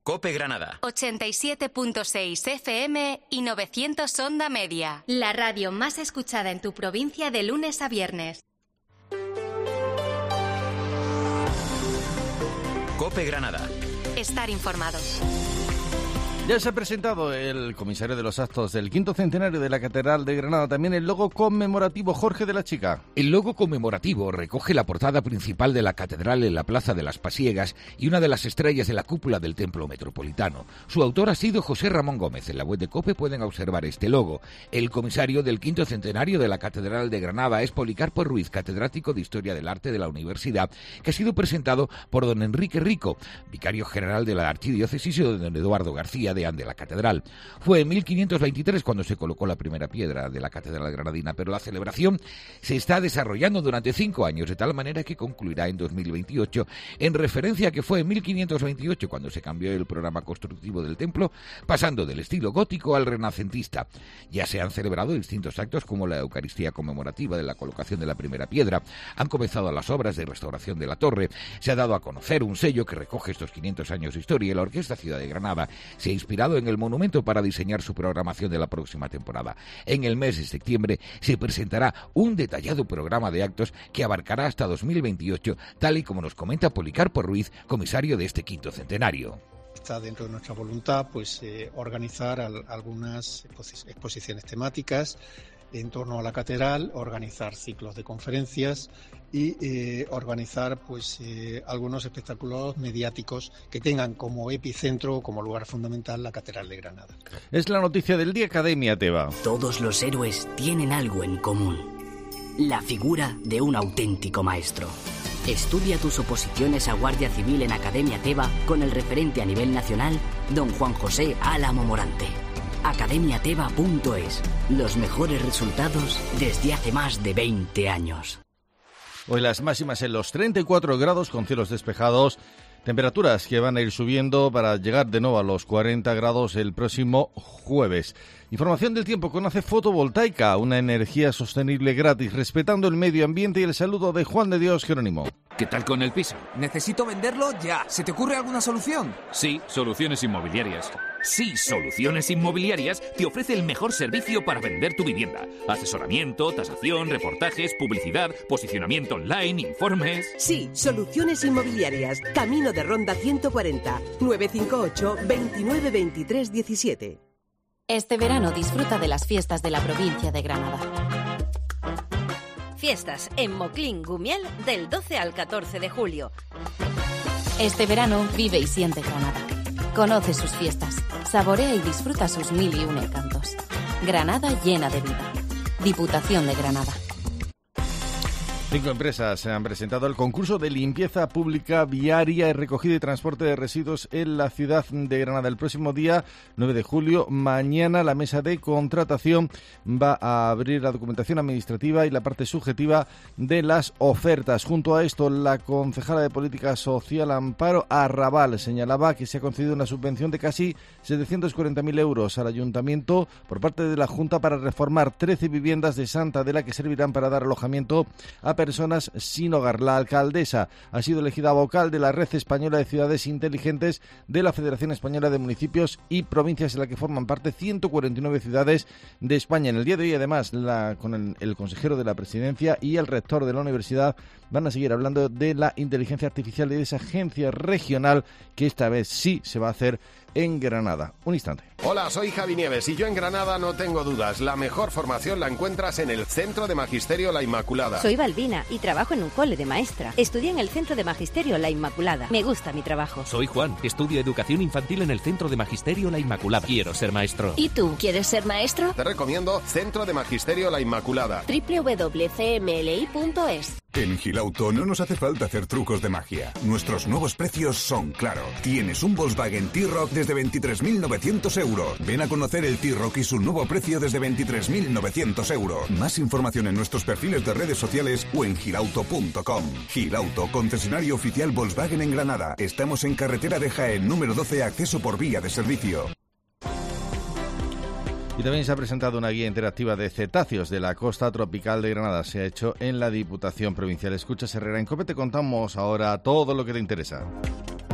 COPE Granada. 87.6 FM y 900 onda media. La radio más escuchada en tu provincia de lunes a viernes. COPE Granada. Estar informados. Ya se ha presentado el comisario de los actos del 5º centenario de la Catedral de Granada, también el logo conmemorativo. Jorge de la Chica. El logo conmemorativo recoge la portada principal de la catedral en la Plaza de las Pasiegas y una de las estrellas de la cúpula del Templo Metropolitano. Su autor ha sido José Ramón Gómez. En la web de COPE pueden observar este logo. El comisario del 5º centenario de la Catedral de Granada es Policarpo Ruiz, catedrático de Historia del Arte de la Universidad, que ha sido presentado por don Enrique Rico, vicario general de la Archidiócesis, y don Eduardo García de la Catedral. Fue en 1523 cuando se colocó la primera piedra de la Catedral granadina, pero la celebración se está desarrollando durante 5 años, de tal manera que concluirá en 2028, en referencia a que fue en 1528 cuando se cambió el programa constructivo del templo, pasando del estilo gótico al renacentista. Ya se han celebrado distintos actos como la Eucaristía conmemorativa de la colocación de la primera piedra, han comenzado las obras de restauración de la torre, se ha dado a conocer un sello que recoge estos 500 años de historia y la Orquesta Ciudad de Granada se ha inspirado en el monumento para diseñar su programación de la próxima temporada. En el mes de septiembre se presentará un detallado programa de actos que abarcará hasta 2028, tal y como nos comenta Policarpo Ruiz, comisario de este 5º centenario. Está dentro de nuestra voluntad organizar algunas exposiciones temáticas en torno a la catedral, organizar ciclos de conferencias y organizar algunos espectáculos mediáticos que tengan como epicentro, como lugar fundamental, la Catedral de Granada. Es la noticia del día, Academia Teba. Todos los héroes tienen algo en común: la figura de un auténtico maestro. Estudia tus oposiciones a Guardia Civil en Academia Teba con el referente a nivel nacional, don Juan José Álamo Morante. academiateba.es. Los mejores resultados desde hace más de 20 años. Hoy las máximas en los 34 grados con cielos despejados, temperaturas que van a ir subiendo para llegar de nuevo a los 40 grados el próximo jueves. Información del tiempo con ACE Fotovoltaica, una energía sostenible gratis, respetando el medio ambiente, y el saludo de Juan de Dios Jerónimo. ¿Qué tal con el piso? Necesito venderlo ya. ¿Se te ocurre alguna solución? Sí, Soluciones Inmobiliarias. Sí, Soluciones Inmobiliarias te ofrece el mejor servicio para vender tu vivienda. Asesoramiento, tasación, reportajes, publicidad, posicionamiento online, informes... Sí, Soluciones Inmobiliarias. Camino de Ronda 140, 958 29 23 17. Este verano disfruta de las fiestas de la provincia de Granada. Fiestas en Moclín Gumiel del 12 al 14 de julio. Este verano vive y siente Granada. Conoce sus fiestas, saborea y disfruta sus 1001 encantos. Granada llena de vida. Diputación de Granada. 5 empresas han presentado el concurso de limpieza pública viaria y recogida y transporte de residuos en la ciudad de Granada. El próximo día 9 de julio, mañana, la mesa de contratación va a abrir la documentación administrativa y la parte subjetiva de las ofertas. Junto a esto, la concejala de Política Social, Amparo Arrabal, señalaba que se ha concedido una subvención de casi 740.000 euros al Ayuntamiento por parte de la Junta para reformar 13 viviendas de Santa Adela que servirán para dar alojamiento a personas sin hogar. La alcaldesa ha sido elegida vocal de la Red Española de Ciudades Inteligentes de la Federación Española de Municipios y Provincias, en la que forman parte 149 ciudades de España. En el día de hoy, además, con el consejero de la Presidencia y el rector de la universidad van a seguir hablando de la inteligencia artificial y de esa agencia regional que esta vez sí se va a hacer en Granada. Un instante. Hola, soy Javi Nieves y yo en Granada no tengo dudas. La mejor formación la encuentras en el Centro de Magisterio La Inmaculada. Soy Balbina y trabajo en un cole de maestra. Estudié en el Centro de Magisterio La Inmaculada. Me gusta mi trabajo. Soy Juan, estudio Educación Infantil en el Centro de Magisterio La Inmaculada. Quiero ser maestro. ¿Y tú, quieres ser maestro? Te recomiendo Centro de Magisterio La Inmaculada. www.cmli.es. En Gilauto no nos hace falta hacer trucos de magia. Nuestros nuevos precios son claros. Tienes un Volkswagen T-Roc desde 23.900 euros. Ven a conocer el T-Roc y su nuevo precio desde 23.900 euros. Más información en nuestros perfiles de redes sociales o en gilauto.com. Gilauto, concesionario oficial Volkswagen en Granada. Estamos en carretera de Jaén, número 12, acceso por vía de servicio. Y también se ha presentado una guía interactiva de cetáceos de la costa tropical de Granada. Se ha hecho en la Diputación Provincial. Escuchas Herrera en COPE. Te contamos ahora todo lo que te interesa.